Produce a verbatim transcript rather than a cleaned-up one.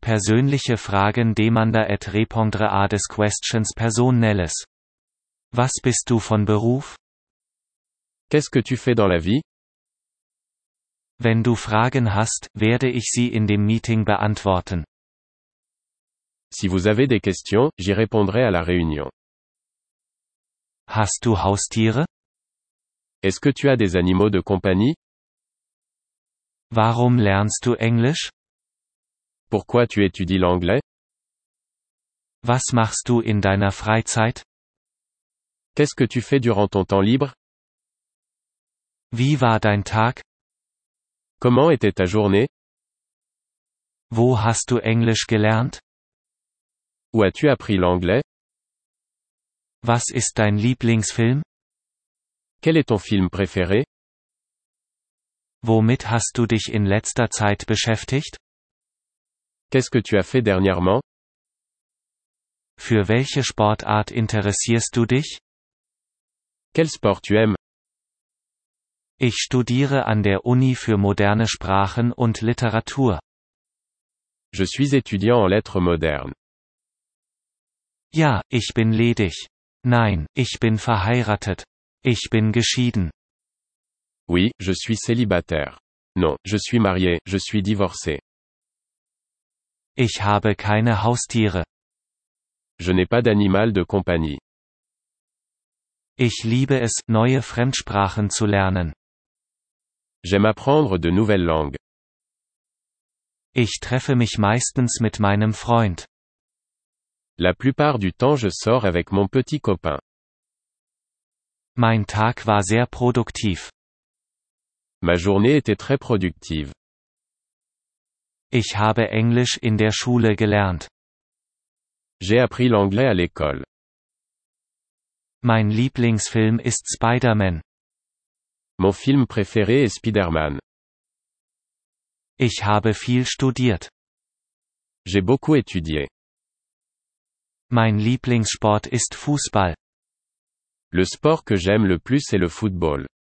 Persönliche Fragen demanda et répondre à des questions personnelles. Was bist du von Beruf? Qu'est-ce que tu fais dans la vie? Wenn du Fragen hast, werde ich sie in dem Meeting beantworten. Si vous avez des questions, j'y répondrai à la réunion. Hast du Haustiere? Est-ce que tu as des animaux de compagnie? Warum lernst du Englisch? Pourquoi tu étudies l'anglais? Was machst du in deiner Freizeit? Qu'est-ce que tu fais durant ton temps libre? Wie war dein Tag? Comment était ta journée? Wo hast du Englisch gelernt? Où as-tu appris l'anglais? Was ist dein Lieblingsfilm? Quel est ton film préféré? Womit hast du dich in letzter Zeit beschäftigt? Qu'est-ce que tu as fait dernièrement? Für welche Sportart interessierst du dich? Quel sport tu aimes? Ich studiere an der Uni für moderne Sprachen und Literatur. Je suis étudiant en lettres modernes. Ja, ich bin ledig. Nein, ich bin verheiratet. Ich bin geschieden. Oui, je suis célibataire. Non, je suis marié, je suis divorcé. Ich habe keine Haustiere. Je n'ai pas d'animal de compagnie. Ich liebe es, neue Fremdsprachen zu lernen. J'aime apprendre de nouvelles langues. Ich treffe mich meistens mit meinem Freund. La plupart du temps je sors avec mon petit copain. Mein Tag war sehr produktiv. Ma journée était très productive. Ich habe Englisch in der Schule gelernt. J'ai appris l'anglais à l'école. Mein Lieblingsfilm ist Spider-Man. Mon film préféré est Spider-Man. Ich habe viel studiert. J'ai beaucoup étudié. Mein Lieblingssport ist Fußball. Le sport que j'aime le plus est le football.